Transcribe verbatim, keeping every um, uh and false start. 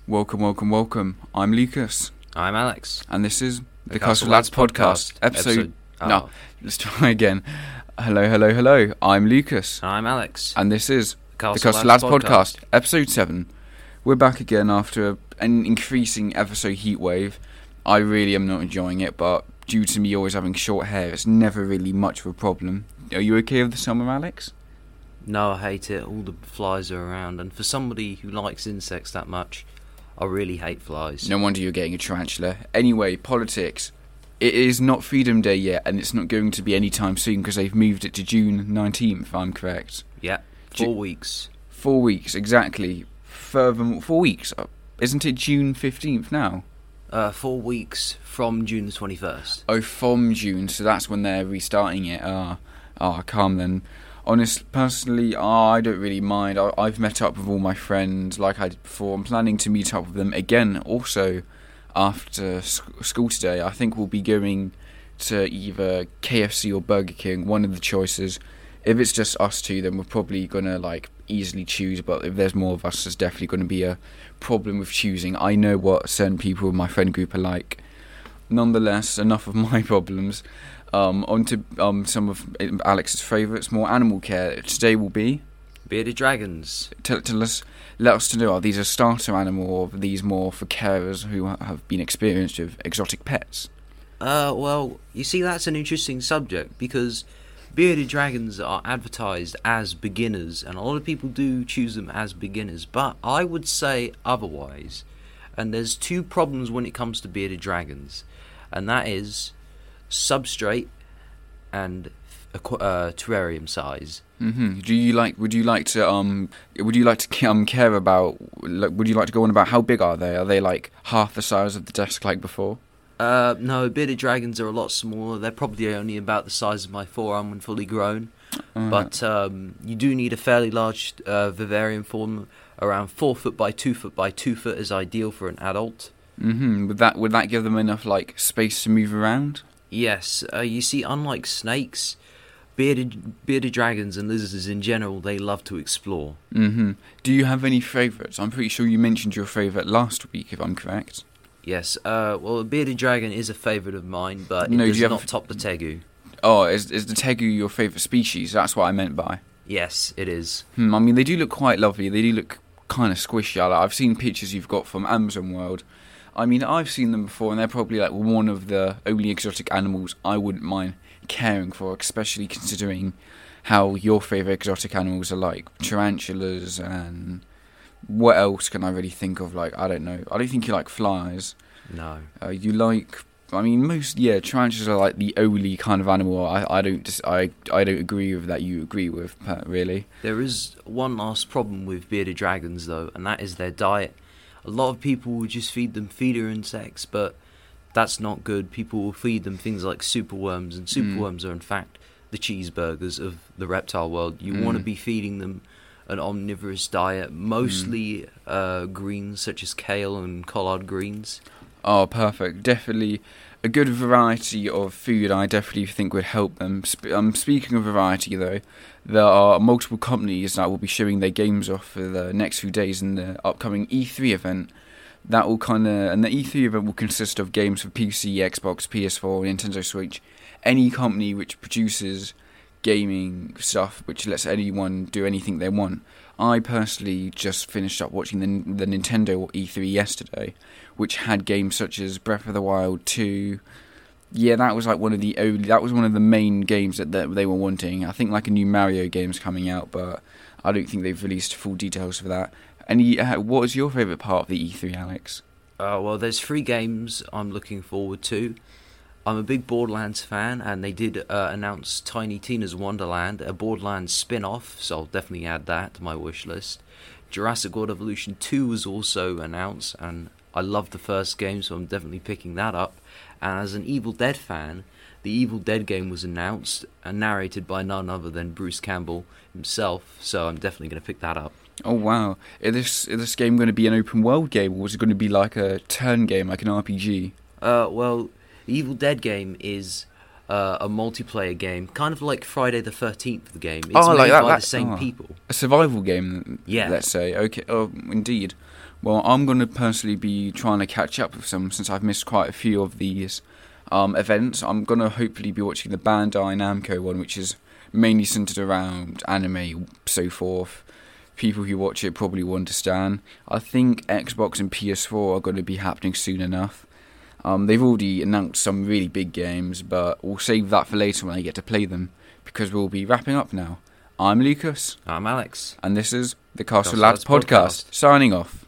Welcome, welcome, welcome. I'm Lucas. I'm Alex. And this is the, the Castle Castle Lads Lads podcast. podcast. Episode... Episode oh. No, let's try again. Hello, hello, hello. I'm Lucas. I'm Alex. And this is Castle the Castle Lads Lads, podcast. podcast. Episode seven. We're back again after a, an increasing episode heatwave. I really am not enjoying it, but due to me always having short hair, it's never really much of a problem. Are you okay with the summer, Alex? No, I hate it. All the flies are around. And for somebody who likes insects that much, I really hate flies. No wonder you're getting a tarantula. Anyway, politics. It is not Freedom Day yet, and it's not going to be anytime soon because they've moved it to June nineteenth, if I'm correct. Yeah, four Ju- weeks. Four weeks, exactly. Furthermore, four weeks. Isn't it June fifteenth now? Uh, four weeks from June the twenty-first. Oh, from June, so that's when they're restarting it. Ah, ah, calm then. Honest, personally, oh, I don't really mind. I, I've met up with all my friends like I did before. I'm planning to meet up with them again also after sc- school today. I think we'll be going to either K F C or Burger King, one of the choices. If it's just us two, then we're probably going to like easily choose, but if there's more of us, there's definitely going to be a problem with choosing. I know what certain people in my friend group are like. Nonetheless, enough of my problems. Um, on to um, some of Alex's favourites, more animal care. Today will be... Bearded dragons. Tell, tell us, let us to know, are these a starter animal or are these more for carers who have been experienced with exotic pets? Uh, well, you see, that's an interesting subject because bearded dragons are advertised as beginners, and a lot of people do choose them as beginners, but I would say otherwise. And there's two problems when it comes to bearded dragons, and that is substrate and uh, terrarium size. Mm-hmm. Do you like? Would you like to? Um, would you like to um care about? Like, would you like to go on about how big are they? Are they like half the size of the desk like before? Uh, no, bearded dragons are a lot smaller. They're probably only about the size of my forearm when fully grown. Uh, but um, you do need a fairly large uh, vivarium for them. Around four foot by two foot by two foot is ideal for an adult. Mm-hmm. Would that would that give them enough like space to move around? Yes. Uh, you see, unlike snakes, bearded bearded dragons and lizards in general, they love to explore. Mm-hmm. Do you have any favourites? I'm pretty sure you mentioned your favourite last week, if I'm correct. Yes. Uh, well, a bearded dragon is a favourite of mine, but it no, does do you not have... top the tegu. Oh, is is the tegu your favourite species? That's what I meant by. Yes, it is. Hmm, I mean, they do look quite lovely. They do look kind of squishy. Like, I've seen pictures you've got from Amazon World. I mean, I've seen them before, and they're probably like one of the only exotic animals I wouldn't mind caring for, especially considering how your favourite exotic animals are like tarantulas and what else can I really think of? Like, I don't know. I don't think you like flies. No. Uh, you like... I mean, most yeah, tarantulas are like the only kind of animal I I don't dis- I I don't agree with that you agree with, Pat, really. There is one last problem with bearded dragons though, and that is their diet. A lot of people will just feed them feeder insects, but that's not good. People will feed them things like superworms, and superworms mm. are in fact the cheeseburgers of the reptile world. You mm. want to be feeding them an omnivorous diet, mostly mm. uh, greens such as kale and collard greens. Oh, perfect. Definitely a good variety of food I definitely think would help them. Sp- um, speaking of variety, though, there are multiple companies that will be showing their games off for the next few days in the upcoming E three event. That will kind of... And the E three event will consist of games for P C, Xbox, P S four, Nintendo Switch. Any company which produces gaming stuff, which lets anyone do anything they want. I personally just finished up watching the the Nintendo E three yesterday, which had games such as Breath of the Wild two. Yeah, that was like one of the only, that was one of the main games that, that they were wanting. I think like a new Mario game's coming out, but I don't think they've released full details for that. And uh, what was your favourite part of the E three, Alex? Uh, well, there's three games I'm looking forward to. I'm a big Borderlands fan, and they did uh, announce Tiny Tina's Wonderland, a Borderlands spin-off, so I'll definitely add that to my wish list. Jurassic World Evolution two was also announced, and I loved the first game, so I'm definitely picking that up. And as an Evil Dead fan, the Evil Dead game was announced and narrated by none other than Bruce Campbell himself, so I'm definitely going to pick that up. Oh wow, is this, is this game going to be an open world game, or is it going to be like a turn game, like an R P G? Uh, well... The Evil Dead game is uh, a multiplayer game, kind of like Friday the thirteenth, the game. It's oh, made like that, by that, the same oh, people. A survival game, yeah. let's say. Okay, oh, indeed. Well, I'm going to personally be trying to catch up with some since I've missed quite a few of these um, events. I'm going to hopefully be watching the Bandai Namco one, which is mainly centered around anime, so forth. People who watch it probably will understand. I think Xbox and P S four are going to be happening soon enough. Um, they've already announced some really big games, but we'll save that for later when I get to play them, because we'll be wrapping up now. I'm Lucas. I'm Alex. And this is the Castle, Castle Lads Lads Podcast. Podcast. Signing off.